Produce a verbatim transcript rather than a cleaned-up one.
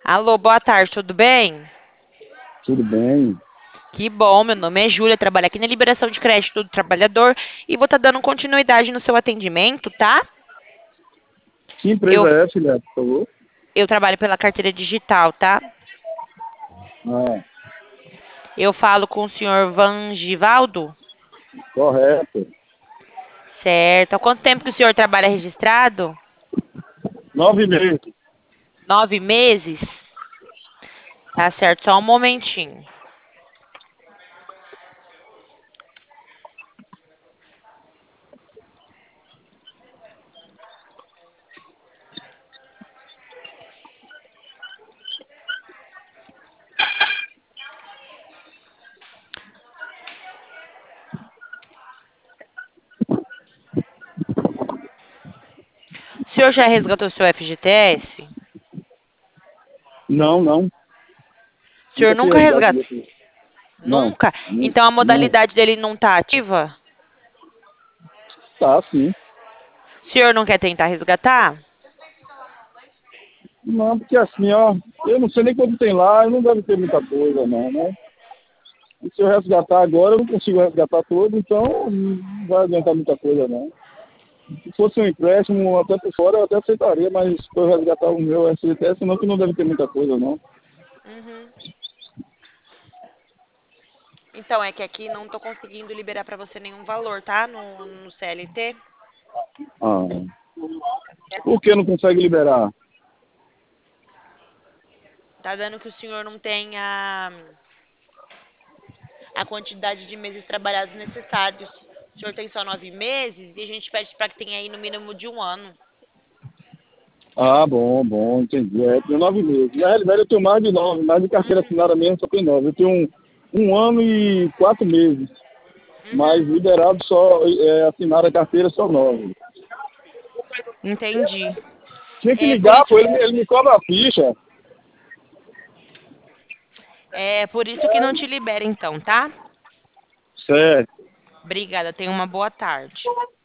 Alô, boa tarde, tudo bem? Tudo bem? Que bom, meu nome é Júlia, trabalho aqui na Liberação de Crédito do Trabalhador e vou estar dando continuidade no seu atendimento, tá? Que Eu, empresa é essa, Guilherme, por favor? eu trabalho pela carteira digital, tá? Ah, Eu falo com o senhor Vangivaldo, correto. certo? Há quanto tempo que o senhor trabalha registrado? Nove meses. Nove meses? Tá certo, só um momentinho. O senhor já resgatou seu F G T S? Não, não. O senhor Nunca fiz nunca resgate resgatou? desse. Não. Nunca? Não. Então a Não. modalidade dele não tá ativa? Tá, sim. O senhor não quer tentar resgatar? Não, porque assim, ó, eu não sei nem quanto tem lá, não deve ter muita coisa, não, né? E se eu resgatar agora, eu não consigo resgatar todo, então não vai adiantar muita coisa, não. Se fosse um empréstimo até por fora, eu até aceitaria, mas se eu resgatar o meu S G T S, não que não deve ter muita coisa, não. Uhum. Então, é que aqui não tô conseguindo liberar pra você nenhum valor, tá? No, no C L T. Ah. Por que não consegue liberar? Tá dando que o senhor não tem a, a quantidade de meses trabalhados necessários. O senhor tem só nove meses e a gente pede pra que tenha aí no mínimo de um ano. Ah, bom, bom, entendi. É, tem nove meses. Na realidade, eu tenho mais de nove, mais de carteira Uhum, assinada mesmo, só tem nove. Eu tenho um, um ano e quatro meses, mas uhum. liberado só, é, assinada a carteira só nove. Entendi. Tinha que É por ligar, isso pô, que ele, ele me cobra a ficha. é por isso que não te libera então, tá? Certo. Obrigada, tenha uma boa tarde.